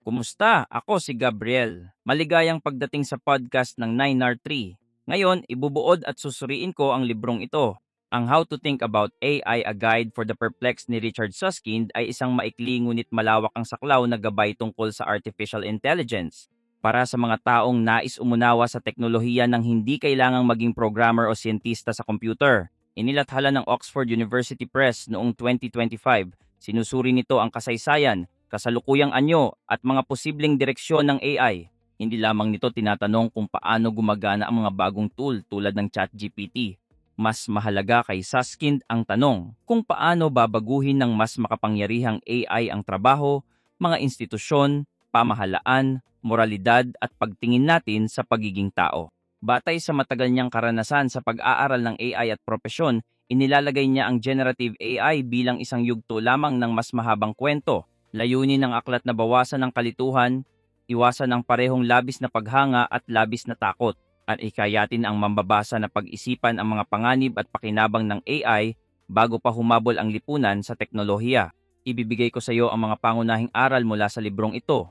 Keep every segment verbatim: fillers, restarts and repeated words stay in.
Kumusta? Ako si Gabriel. Maligayang pagdating sa podcast ng nine R three. Ngayon, ibubuod at susuriin ko ang librong ito. Ang How to Think About A I, A Guide for the Perplexed ni Richard Susskind ay isang maikli ngunit malawak ang saklaw na gabay tungkol sa artificial intelligence. Para sa mga taong nais umunawa sa teknolohiya ng hindi kailangang maging programmer o siyentista sa computer. Inilathala ng Oxford University Press noong twenty twenty-five. Sinusuri nito ang kasaysayan, kasalukuyang anyo at mga posibleng direksyon ng A I. Hindi lamang nito tinatanong kung paano gumagana ang mga bagong tool tulad ng ChatGPT. Mas mahalaga kay Susskind ang tanong kung paano babaguhin ng mas makapangyarihang A I ang trabaho, mga institusyon, pamahalaan, moralidad at pagtingin natin sa pagiging tao. Batay sa matagal niyang karanasan sa pag-aaral ng A I at propesyon, inilalagay niya ang generative A I bilang isang yugto lamang ng mas mahabang kwento. Layunin ng aklat na bawasan ng kalituhan, iwasan ang parehong labis na paghanga at labis na takot, at hikayatin ang mambabasa na pag-isipan ang mga panganib at pakinabang ng A I bago pa humabol ang lipunan sa teknolohiya. Ibibigay ko sa iyo ang mga pangunahing aral mula sa librong ito.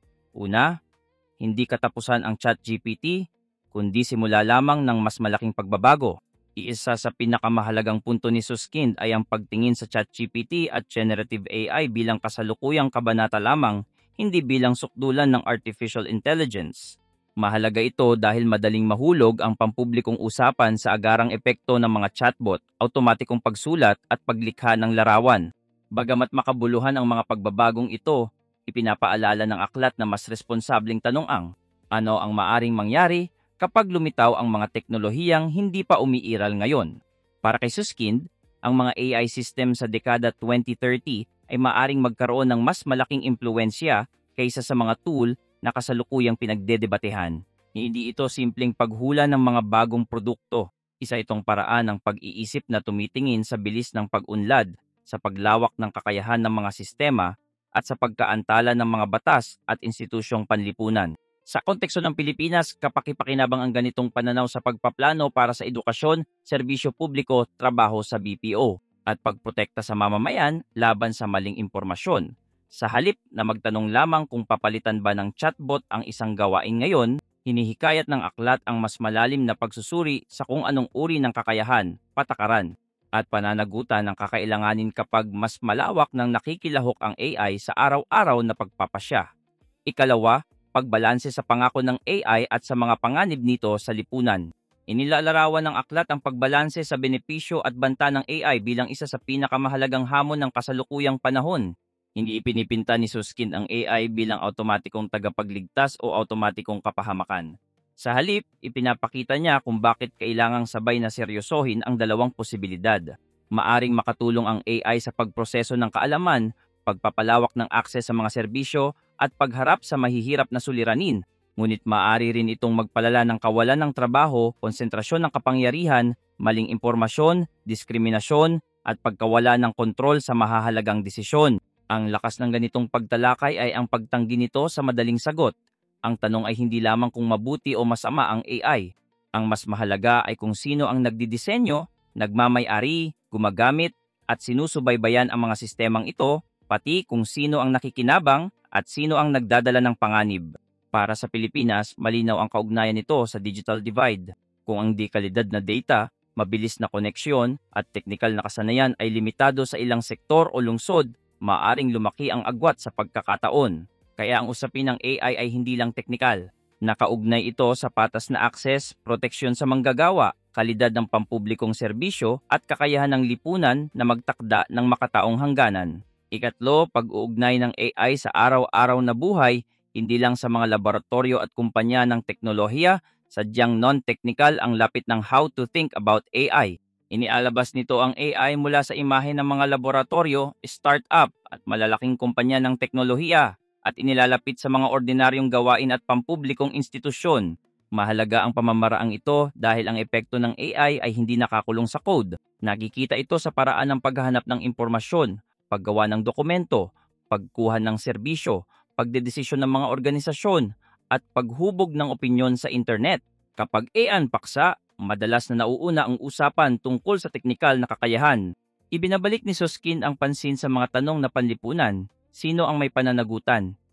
Una, hindi katapusan ang ChatGPT, kundi simula lamang ng mas malaking pagbabago. Iisa sa pinakamahalagang punto ni Susskind ay ang pagtingin sa ChatGPT at generative A I bilang kasalukuyang kabanata lamang, hindi bilang sukdulan ng artificial intelligence. Mahalaga ito dahil madaling mahulog ang pampublikong usapan sa agarang epekto ng mga chatbot, automatikong pagsulat at paglikha ng larawan. Bagamat makabuluhan ang mga pagbabagong ito, ipinapaalala ng aklat na mas responsableng tanong ang, ano ang maaring mangyari kapag lumitaw ang mga teknolohiyang hindi pa umiiral ngayon? Para kay Susskind, ang mga A I system sa dekada twenty thirty ay maaring magkaroon ng mas malaking impluensya kaysa sa mga tool na kasalukuyang pinagdedebatehan. Hindi ito simpleng paghula ng mga bagong produkto. Isa itong paraan ng pag-iisip na tumitingin sa bilis ng pag-unlad, sa paglawak ng kakayahan ng mga sistema, at sa pagkaantala ng mga batas at institusyong panlipunan. Sa konteksto ng Pilipinas, kapaki-pakinabang ang ganitong pananaw sa pagpaplano para sa edukasyon, serbisyo publiko, trabaho sa B P O, at pagprotekta sa mamamayan laban sa maling impormasyon. Sa halip na magtanong lamang kung papalitan ba ng chatbot ang isang gawain ngayon, hinihikayat ng aklat ang mas malalim na pagsusuri sa kung anong uri ng kakayahan, patakaran, at pananagutan ng kakailanganin kapag mas malawak ng nakikilahok ang A I sa araw-araw na pagpapasya. Ikalawa, pagbalanse sa pangako ng A I at sa mga panganib nito sa lipunan. Inilalarawan ng aklat ang pagbalanse sa benepisyo at banta ng A I bilang isa sa pinakamahalagang hamon ng kasalukuyang panahon. Hindi ipinipinta ni Susskind ang A I bilang automatikong tagapagligtas o automatikong kapahamakan. Sa halip, ipinapakita niya kung bakit kailangang sabay na seryosohin ang dalawang posibilidad. Maaring makatulong ang A I sa pagproseso ng kaalaman, pagpapalawak ng akses sa mga serbisyo, at pagharap sa mahihirap na suliranin. Ngunit maaari rin itong magpalala ng kawalan ng trabaho, konsentrasyon ng kapangyarihan, maling impormasyon, diskriminasyon, at pagkawala ng kontrol sa mahahalagang desisyon. Ang lakas ng ganitong pagtalakay ay ang pagtanggi nito sa madaling sagot. Ang tanong ay hindi lamang kung mabuti o masama ang A I. Ang mas mahalaga ay kung sino ang nagdidisenyo, nagmamay-ari, gumagamit, at sinusubaybayan ang mga sistemang ito, pati kung sino ang nakikinabang at sino ang nagdadala ng panganib. Para sa Pilipinas, malinaw ang kaugnayan nito sa digital divide. Kung ang dekalidad na data, mabilis na koneksyon, at teknikal na kasanayan ay limitado sa ilang sektor o lungsod, maaring lumaki ang agwat sa pagkakataon. Kaya ang usapin ng A I ay hindi lang teknikal. Nakaugnay ito sa patas na akses, proteksyon sa manggagawa, kalidad ng pampublikong serbisyo, at kakayahan ng lipunan na magtakda ng makataong hangganan. Ikatlo, pag-uugnay ng A I sa araw-araw na buhay, hindi lang sa mga laboratorio at kumpanya ng teknolohiya, sadyang non-technical ang lapit ng How to Think About A I. Inialabas nito ang A I mula sa imahe ng mga laboratorio, startup at malalaking kumpanya ng teknolohiya at inilalapit sa mga ordinaryong gawain at pampublikong institusyon. Mahalaga ang pamamaraang ito dahil ang epekto ng A I ay hindi nakakulong sa code. Nakikita ito sa paraan ng paghahanap ng impormasyon, paggawa ng dokumento, pagkuha ng serbisyo, pagdedesisyon ng mga organisasyon, at paghubog ng opinyon sa internet. Kapag A I ang paksa, madalas na nauuna ang usapan tungkol sa teknikal na kakayahan. Ibinabalik ni Susskind ang pansin sa mga tanong na panlipunan. Sino ang may pananagutan?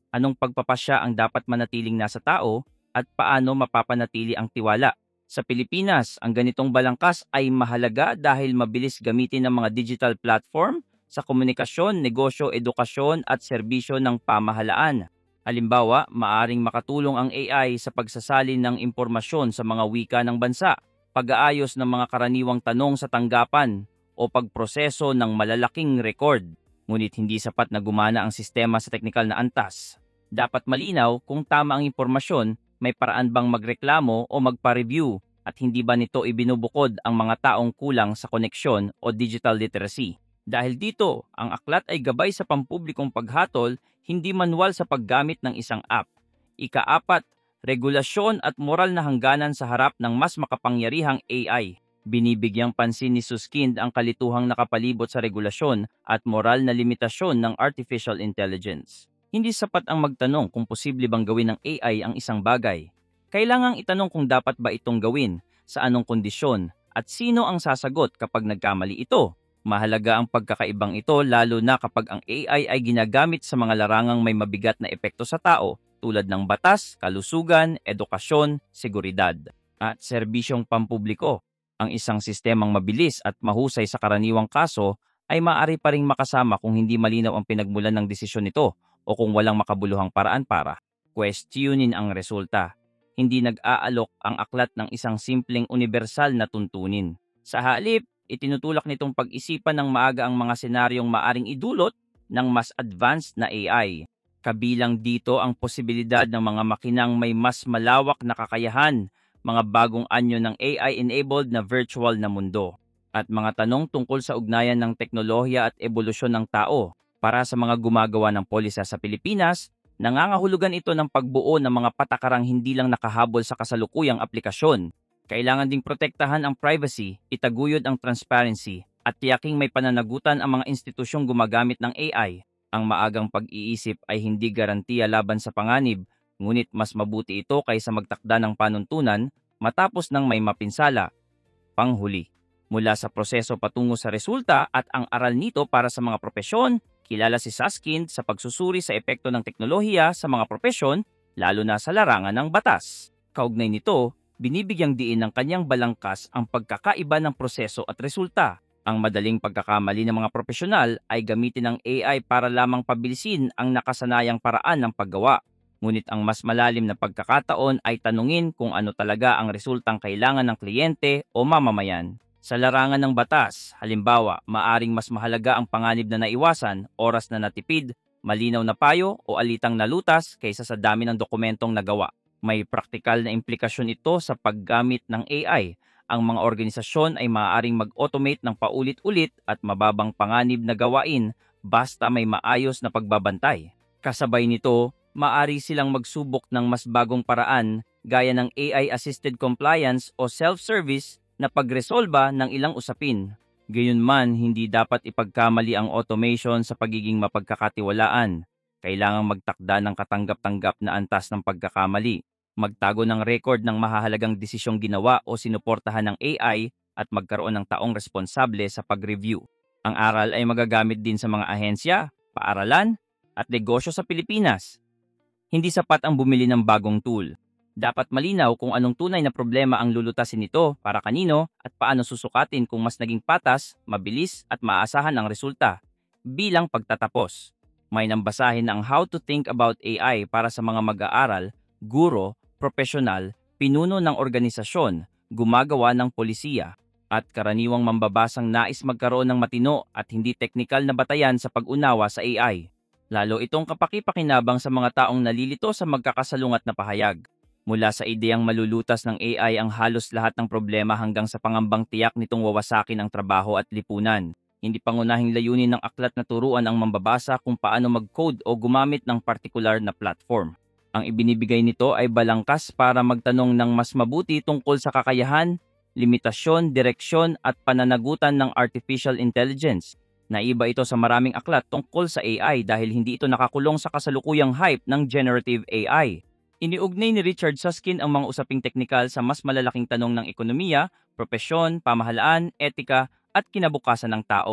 Anong pagpapasya ang dapat manatiling nasa tao at paano mapapanatili ang tiwala? Sa Pilipinas, ang ganitong balangkas ay mahalaga dahil mabilis gamitin ng mga digital platform sa komunikasyon, negosyo, edukasyon at serbisyo ng pamahalaan. Halimbawa, maaring makatulong ang A I sa pagsasalin ng impormasyon sa mga wika ng bansa, pag-aayos ng mga karaniwang tanong sa tanggapan, o pagproseso ng malalaking record. Ngunit hindi sapat na gumana ang sistema sa teknikal na antas. Dapat malinaw kung tama ang impormasyon, may paraan bang magreklamo o magpa-review at hindi ba nito ibinubukod ang mga taong kulang sa koneksyon o digital literacy. Dahil dito, ang aklat ay gabay sa pampublikong paghatol, hindi manual sa paggamit ng isang app. Ikaapat, regulasyon at moral na hangganan sa harap ng mas makapangyarihang A I. Binibigyang pansin ni Susskind ang kalituhang nakapalibot sa regulasyon at moral na limitasyon ng artificial intelligence. Hindi sapat ang magtanong kung posible bang gawin ng A I ang isang bagay. Kailangang itanong kung dapat ba itong gawin, sa anong kondisyon, at sino ang sasagot kapag nagkamali ito. Mahalaga ang pagkakaibang ito lalo na kapag ang A I ay ginagamit sa mga larangang may mabigat na epekto sa tao tulad ng batas, kalusugan, edukasyon, seguridad, at serbisyong pampubliko. Ang isang sistemang mabilis at mahusay sa karaniwang kaso ay maaari pa ring makasama kung hindi malinaw ang pinagmulan ng desisyon nito o kung walang makabuluhang paraan para questionin ang resulta. Hindi nag-aalok ang aklat ng isang simpleng universal na tuntunin. Sa halip, itinutulak nitong pag-isipan ng maaga ang mga senaryong maaring idulot ng mas advanced na A I. Kabilang dito ang posibilidad ng mga makinang may mas malawak na kakayahan, mga bagong anyo ng A I-enabled na virtual na mundo, at mga tanong tungkol sa ugnayan ng teknolohiya at ebolusyon ng tao. Para sa mga gumagawa ng polisa sa Pilipinas, nangangahulugan ito ng pagbuo ng mga patakarang hindi lang nakahabol sa kasalukuyang aplikasyon. Kailangan ding protektahan ang privacy, itaguyod ang transparency, at tiyaking may pananagutan ang mga institusyong gumagamit ng A I. Ang maagang pag-iisip ay hindi garantiya laban sa panganib, ngunit mas mabuti ito kaysa magtakda ng panuntunan matapos ng may mapinsala. Panghuli, mula sa proseso patungo sa resulta at ang aral nito para sa mga propesyon, kilala si Susskind sa pagsusuri sa epekto ng teknolohiya sa mga propesyon, lalo na sa larangan ng batas. Kaugnay nito, binibigyang diin ng kanyang balangkas ang pagkakaiba ng proseso at resulta. Ang madaling pagkakamali ng mga profesional ay gamitin ng A I para lamang pabilisin ang nakasanayang paraan ng paggawa. Ngunit ang mas malalim na pagkakataon ay tanungin kung ano talaga ang resultang kailangan ng kliyente o mamamayan. Sa larangan ng batas, halimbawa, maaring mas mahalaga ang panganib na naiwasan, oras na natipid, malinaw na payo o alitang nalutas kaysa sa dami ng dokumentong nagawa. May praktikal na implikasyon ito sa paggamit ng A I. Ang mga organisasyon ay maaaring mag-automate ng paulit-ulit at mababang panganib na gawain basta may maayos na pagbabantay. Kasabay nito, maaari silang magsubok ng mas bagong paraan gaya ng A I-assisted compliance o self-service na pagresolba ng ilang usapin. Gayunman, hindi dapat ipagkamali ang automation sa pagiging mapagkakatiwalaan. Kailangang magtakda ng katanggap-tanggap na antas ng pagkakamali, magtago ng record ng mahahalagang desisyong ginawa o sinuportahan ng A I at magkaroon ng taong responsable sa pag-review. Ang aral ay magagamit din sa mga ahensya, paaralan, at negosyo sa Pilipinas. Hindi sapat ang bumili ng bagong tool. Dapat malinaw kung anong tunay na problema ang lulutasin nito para kanino at paano susukatin kung mas naging patas, mabilis at maasahan ang resulta. Bilang pagtatapos, may nambasahin ang How to Think About A I para sa mga mag-aaral, guro, profesional, pinuno ng organisasyon, gumagawa ng polisiya, at karaniwang mambabasang nais magkaroon ng matino at hindi teknikal na batayan sa pag-unawa sa A I. Lalo itong kapaki-pakinabang sa mga taong nalilito sa magkakasalungat na pahayag. Mula sa ideyang malulutas ng A I ang halos lahat ng problema hanggang sa pangambang tiyak nitong wawasakin ang trabaho at lipunan. Hindi pangunahing layunin ng aklat na turuan ang mambabasa kung paano mag-code o gumamit ng partikular na platform. Ang ibinibigay nito ay balangkas para magtanong ng mas mabuti tungkol sa kakayahan, limitasyon, direksyon at pananagutan ng artificial intelligence. Naiba ito sa maraming aklat tungkol sa A I dahil hindi ito nakakulong sa kasalukuyang hype ng generative A I. Iniugnay ni Richard Susskind ang mga usaping teknikal sa mas malalaking tanong ng ekonomiya, propesyon, pamahalaan, etika, at kinabukasan ng tao.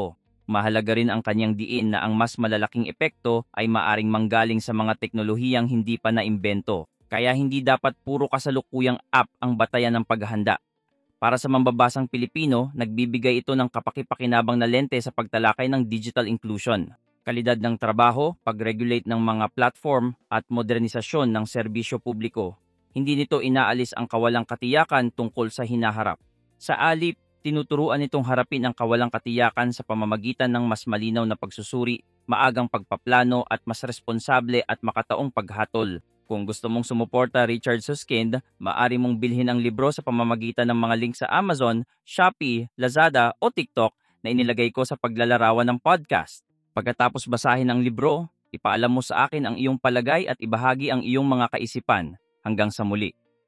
Mahalaga rin ang kanyang diin na ang mas malalaking epekto ay maaring manggaling sa mga teknolohiyang hindi pa naimbento. Kaya hindi dapat puro kasalukuyang app ang batayan ng paghahanda. Para sa mambabasang Pilipino, nagbibigay ito ng kapaki-pakinabang na lente sa pagtalakay ng digital inclusion, kalidad ng trabaho, pag-regulate ng mga platform at modernisasyon ng serbisyo publiko. Hindi nito inaalis ang kawalang katiyakan tungkol sa hinaharap. Sa alip, tinuturuan nitong harapin ang kawalang katiyakan sa pamamagitan ng mas malinaw na pagsusuri, maagang pagpaplano at mas responsable at makataong paghatol. Kung gusto mong sumuporta Richard Susskind, maaari mong bilhin ang libro sa pamamagitan ng mga link sa Amazon, Shopee, Lazada o TikTok na inilagay ko sa paglalarawan ng podcast. Pagkatapos basahin ang libro, ipaalam mo sa akin ang iyong palagay at ibahagi ang iyong mga kaisipan. Hanggang sa muli.